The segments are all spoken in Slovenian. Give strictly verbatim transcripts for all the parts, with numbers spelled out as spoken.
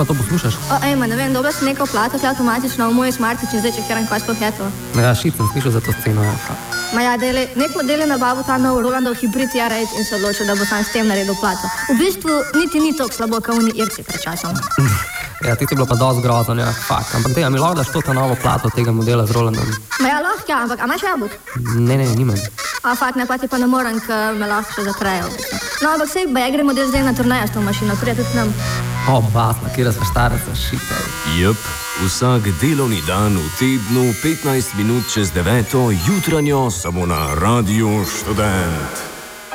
pa to poslušaš? O, ej, ma ne vem, dobro si nekaj plato, avtomatično v moj smartič in zdaj čekiram, kaj sploh je to. Ja, šit sem slišal za to sceno, ja. Ma ja, dele, nek model je nabavil ta nov Rolandov hibrid R osem in se odločil, da bo sam s tem naredil plato. V bistvu niti ni toliko slabo, kao oni Irci pred časom. Ja, ti si bilo pa dosti grozno, ja, fakt. Ampak te, a mi lahko daš to ta novo plato tega modela z Rolandom? Ma ja, lahko, ja, ampak a imaš jabolk? Ne, ne, nimam. A fakt, ne, pa ti pa ne morem, ker me lahko še zaprejo. No, ampak sej, ba ja gremo del zdaj na turnejo s to mašino, prija tudi nam. O, basla, kjera sva štarica, šita. Jep, vsak delovni dan v tednu, petnajst minut čez deveto, jutranjo, samo na Radiu Študent.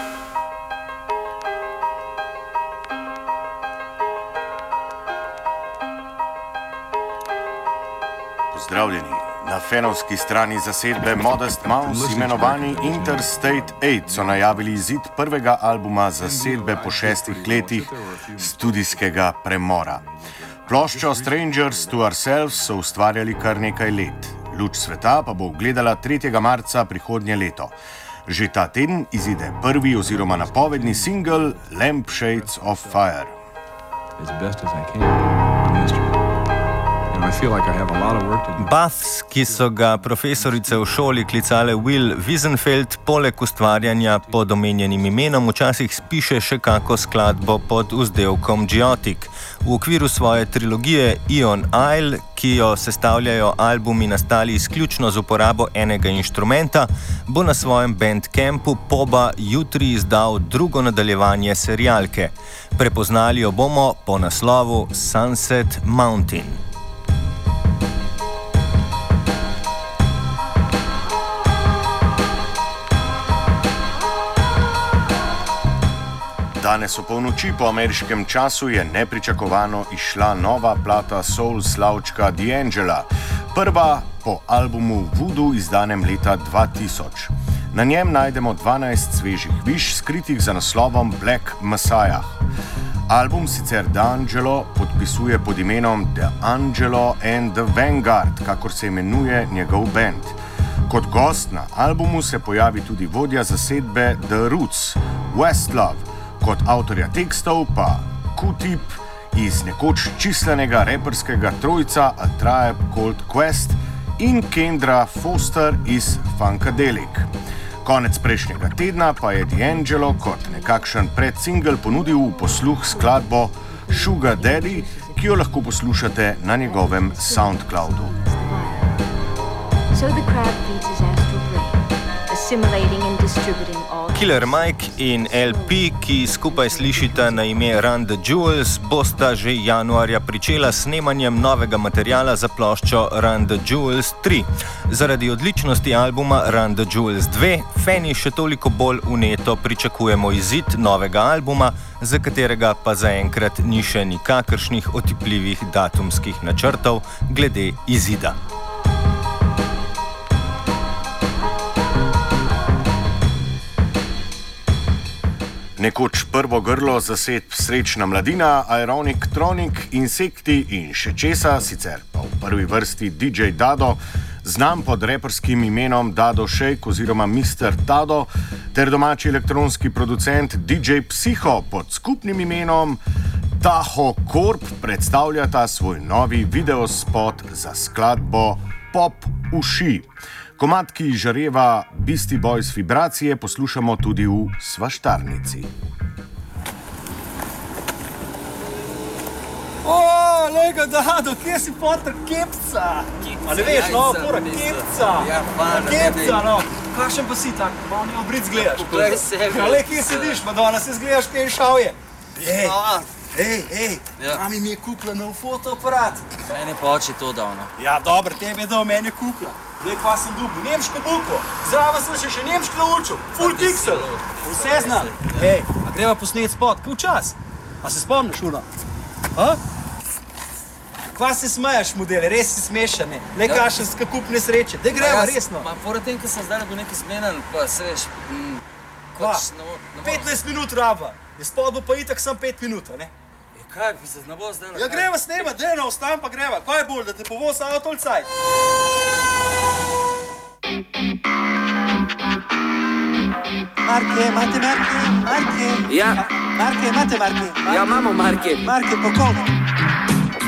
Pozdravljeni. Na fenovski strani zasedbe Modest Mouse, imenovani Interstate osem, so najavili izid prvega albuma zasedbe po šestih letih studijskega premora. Ploščo Strangers to Ourselves so ustvarjali kar nekaj let. Luč sveta pa bo ugledala tretjega marca prihodnje leto. Že ta teden izide prvi oziroma napovedni singel Lampshades of Fire. Buffs, ki so ga profesorice v šoli klicale Will Wiesenfeld, poleg ustvarjanja pod omenjenim imenom včasih spiše še kako skladbo pod vzdevkom Geotic. V okviru svoje trilogije Ion Isle, ki jo sestavljajo albumi nastali izključno z uporabo enega inštrumenta, bo na svojem bandcampu Poba jutri izdal drugo nadaljevanje serialke. Prepoznali jo bomo po naslovu Sunset Mountain. Danes v polnoči po ameriškem času je nepričakovano izšla nova plata soul slavčka D'Angela, prva po albumu Voodoo izdanem leta dva tisoč. Na njem najdemo dvanajst svežih viš, skritih za naslovom Black Messiah. Album sicer D'Angelo podpisuje pod imenom D'Angelo and the Vanguard, kakor se imenuje njegov band. Kot gost na albumu se pojavi tudi vodja zasedbe The Roots, Westlove, kot avtorja tekstov pa Q-Tip iz nekoč čislenega reperskega trojca A Tribe Called Quest in Kendra Foster iz Funkadelic. Konec prejšnjega tedna pa je D'Angelo kot nekakšen predsingel ponudil v posluh skladbo Sugar Daddy, ki jo lahko poslušate na njegovem SoundCloudu. So the crowd feeds his astral brain, assimilating and distributing all... Killer Mike in L P, ki skupaj slišita na ime Run the Jewels, bosta že januarja pričela s snemanjem novega materiala za ploščo Run the Jewels tri. Zaradi odličnosti albuma Run the Jewels dva, fani še toliko bolj vneto pričakujemo izid novega albuma, za katerega pa zaenkrat ni še nikakršnih otipljivih datumskih načrtov glede izida. Nekoč prvo grlo zasedb Srečna mladina, Ironic Tronic, Insekti in še česa, sicer pa v prvi vrsti D J Dado, znam pod reperskim imenom Dado Shake oziroma mister Tado, ter domači elektronski producent D J Psiho pod skupnim imenom Taho Corp predstavljata svoj novi videospot za skladbo Pop Uši. Komad, ki žareva Beastie Boys vibracije, poslušamo tudi v Svaštarnici. O, lega Dado, kje si poter kepca? A ne veš, no, pora kepca. Ja, pa, kepca, no. Kakšen pa si tak, pa on je obric gledaš. Poglej sebe. Ja, le, kje sediš, Madonna, se zgledaš, kje je šavje. Ej, ej, ej, mami mi je kupila nov fotoaparat. Mene pa oči to dal, no. Ja, dobro, tebi je dal, meni je kupila. Zdaj, kva sem dubil, nemško bukvo, zraven sem še še nemško naučil, full pixel, vse znam. Ej, a greva posnet spot, kaj čas? A se spomniš, Uno? A? Kva se smeješ, modele, res si smešan, ne? Le kašen skakup nesreče, daj greva, resno. Ma, fora tem, ko sem zdaj bil nekaj smenen, pa se veš... Kva? petnajst minut raba, je spot bo pa itak sam pet minut, ne? Kaj bi se ne bo zdaj na kaj? Ja, greva snemat, daj, no, ostam pa greva, kaj je bolj, da te povoz avto ali caj? Marke, imate marke? Marke? Ja. Marke, imate marke? Ja, imamo marke. Marke, po koliko?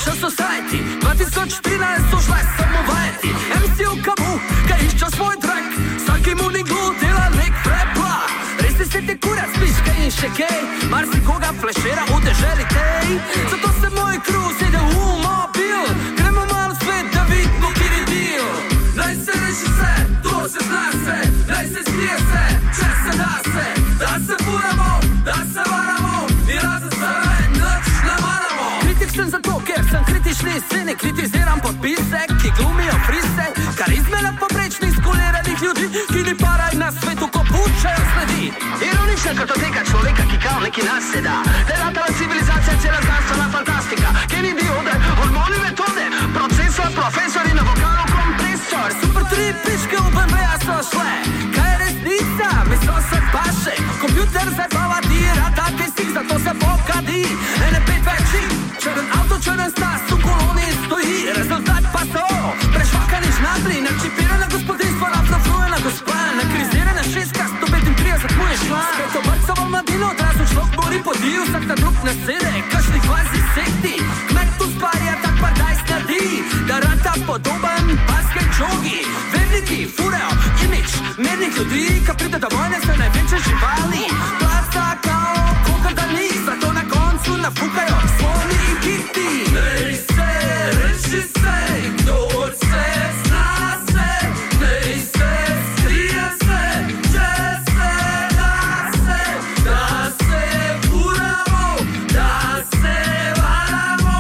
Social Society, dva tisoč trinajst so šla samo vajeti. M C v kabu, kaj išča svoj trak, vsakim unigu dela nek prepla. Res ti se te kurac, spiš kaj in še kaj, mar si koga flešera v deželi tej. Zato se moj kruh sede v mobil, gremo malo svet, da vidimo, kjer je deal. Naj se reši se, to se zna se, naj se smije se, če se da se, da se furamo, da se varamo, in razen sebe nič ne maramo. Kritik sem zato, ker sem kritični sceni, kritiziram podpise, ki glumijo frise, karizme na poprečnih skuliranih ljudi, ki ni paraj na svetu, ko pučajo sledi. Ironična kartoteka človeka, ki kao neki naseda, delatala civilizacija, cela znanstvena fantastika, geni diode, hormoni metode, procesor, profesor in na vokalu kompresor. Super tri piške v B M W-a so šle, kaj je resnica, mislo se paše, kompjuter zabava dira, take stik, zato se pokadi, ene pet veči, črn avto, črn stas, v koloni stoji, rezultat pa so, prešvakani žnabli, načipirana gospodinstva, naflaflujena gospa, nakrizirana šestka, sto petintrideset mu je šla, spet obrcovo mladino, odrasel človek bori podil, vsak na drug nasede, kakšni kvazi sekti, kmet tu sparja, tak pa daj snadi, da rata podoben basket jogi, verniki furejo imič mernih ljudi, ka pride do vojne se največje živali, placa kao kokar da ni, zato na koncu nafukajo sloni in kiti. Nej se, reči se, kdor se zna se, nej se, skrije se, če se da se, da se furamo, da se varamo,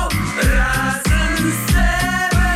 razen sebe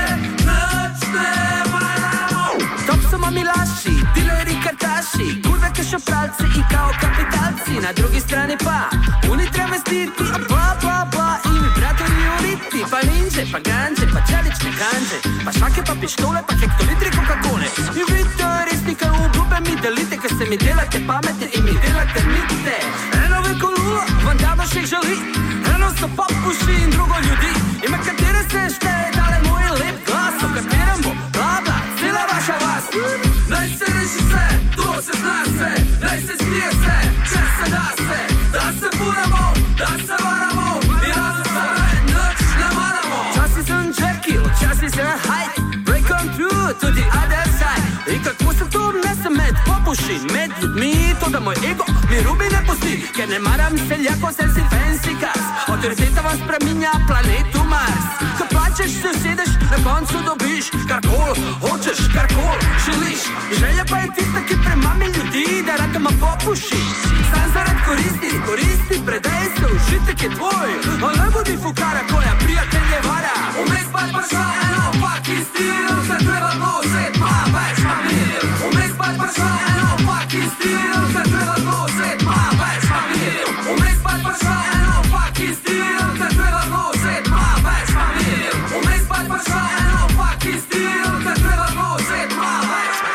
nič ne maramo. Top so mamilaši, dileri kartaši, kurve kašopralci in kao kapitalci, na drugi strani pa uni travestiti, a bla bla bla in vibratori uriti, pa ninje, pa ganđe, pa čelične kanđe, pa šake, pa pištole, pa hektolitri Coca-Cole. In vi teoristika obljube mi delite, ker se mi delate pametne in mi delate mite. Eno veliko lulo, vam damo še želi, eno so popuši in drugo ljudi, ime katere se šteje, dale moj lep glas, o katerem bo bla bla, cela vaša vas. Naj se reši se, to se zna se, naj se smije se, če se da se, da se furamo, da se varamo, in razen sebe nič ne maramo. Časi sem Jekyll, časi sem Hyde, break on through to the other side. In kako se to obnese med popuši, med ljudmi, to da moj ego mi rubi ne pusti, ker ne maram seljako, sem si fancy cars, autoriteta vam spreminja planetu Mars. Ko plačeš, se usedeš, na koncu dobiš karkol, hočeš karkol, želiš. Želja pa je tista, ki premami ljudi, da ratama popuši. Sam zarad koristi, koristi, predaj se, užitek je tvoj, a ne budi fukara, koja prijatelj je vara. Vmes pa je prišla eno paki stil, se treba nositi, ma več mamil. Vmes pa je prišla eno paki stil, se treba nositi, ma več mamil. Vmes pa je prišla eno paki stil, se treba nositi, ma več mamil. Vmes pa je prišla eno paki stil, se treba nositi, ma več mamil.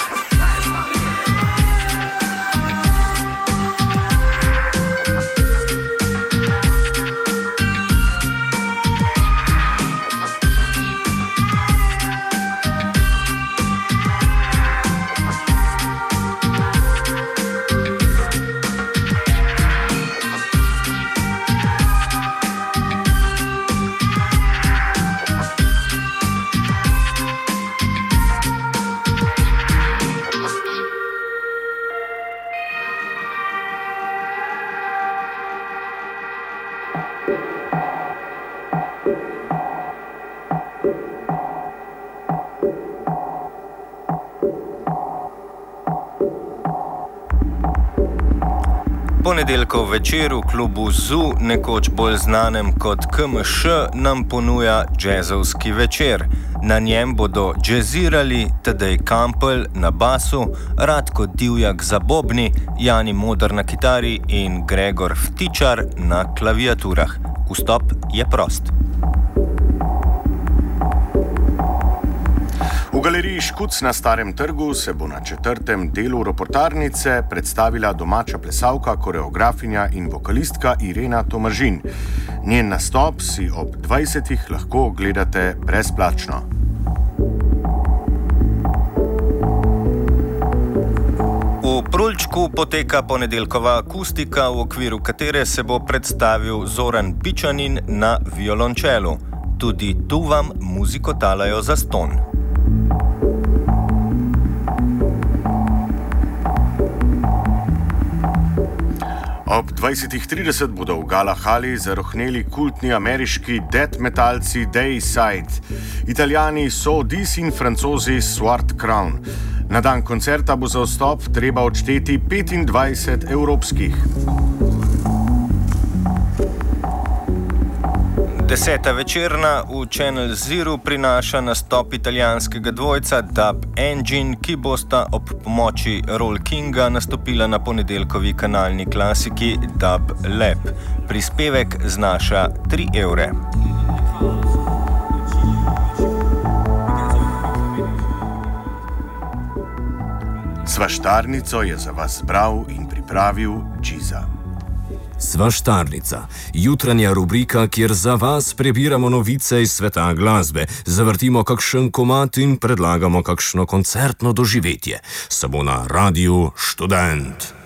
Ponedeljkov večer v klubu Zoo, nekoč bolj znanem kot K M Š, nam ponuja jazzovski večer. Na njem bodo jazzirali Tadej Kampl na basu, Radko Divjak za bobni, Jani Modar na kitari in Gregor Vtičar na klaviaturah. Vstop je prost. V galeriji Škuc na Starem trgu se bo na četrtem delu reportarnice predstavila domača plesalka, koreografinja in vokalistka Irena Tomažin. Njen nastop si ob dvajsetih lahko ogledate brezplačno. V Prulčku poteka ponedeljkova akustika, v okviru katere se bo predstavil Zoran Pičanin na violončelu. tudi tu vam muziko talajo za ston. Ob dvajsetih trideset bodo v Galahali zarohneli kultni ameriški death metalci Dayside, Italijani Sodis in Francozi Sword Crown. Na dan koncerta bo za vstop treba odšteti petindvajset evropskih. Deseta večerna v Channel Zero prinaša nastop italijanskega dvojca Dub Engine, ki bosta ob pomoči Roll Kinga nastopila na ponedeljkovi kanalni klasiki Dub Lab. Prispevek znaša tri evre. Svaštarnico je za vas zbral in pripravil Džiza. Svaštarnica, jutranja rubrika, kjer za vas prebiramo novice iz sveta glasbe, zavrtimo kakšen komad in predlagamo kakšno koncertno doživetje. Samo na Radiu Študent.